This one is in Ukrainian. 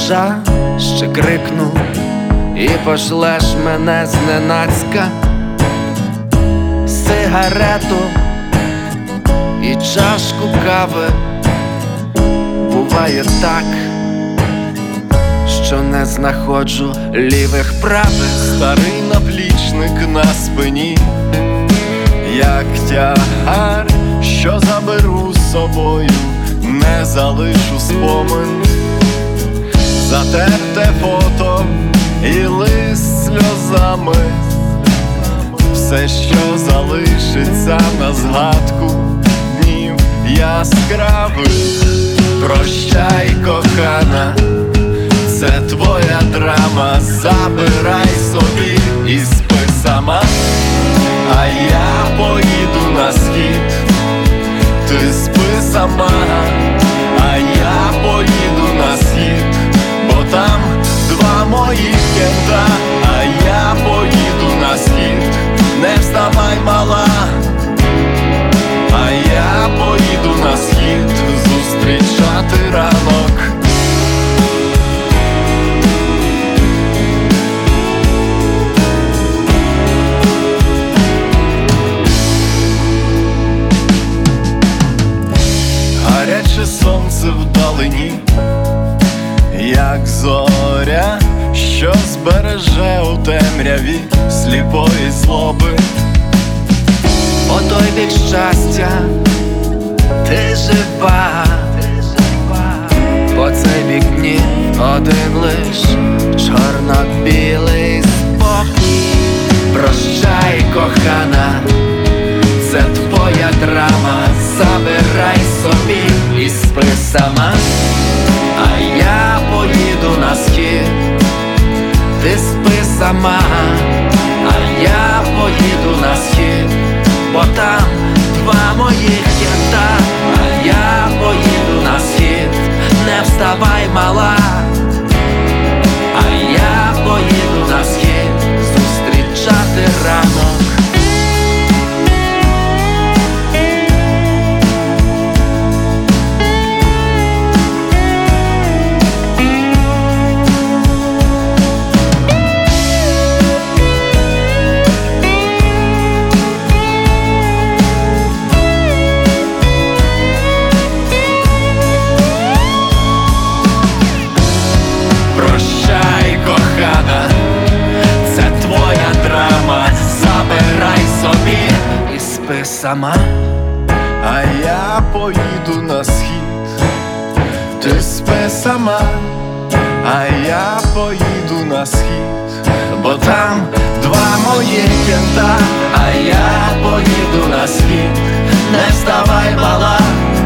душа ще крикну, і пошлеш мене зненацька сигарету і чашку кави. Буває так, що не знаходжу лівих правих. Старий наплічник на спині, як тягар, що заберу з собою, не залишу спомин. Затерте фото і лист сльозами, все, що залишиться на згадку днів яскравих. Прощай, кохана, це твоя драма, забирай собі і спи сама. А я поїду на схід, ти спи сама. А я поїду на схід, бо там два моїх кента. А я поїду на схід, не вставай, мала. А я поїду на схід зустрічати ранок. Гаряче сонце вдалині, як зоря, що збереже у темряві сліпої злоби. По той бік щастя ти жива, по цей бік ні, один лиш чорно-білий спокій. Прощай, кохана, це твоя драма, забирай собі і спи сама. А я поїду на схід, ти спи сама. А я поїду на схід, бо там два моїх кента. А я поїду на схід, не вставай, мала. А я поїду на схід зустрічати ранок. Прощай, кохана, це твоя драма, забирай собі І спи сама. а я поїду на схід, ти спи сама. А я поїду на схід, бо там два моїх кента. А я поїду на схід, не вставай, мала.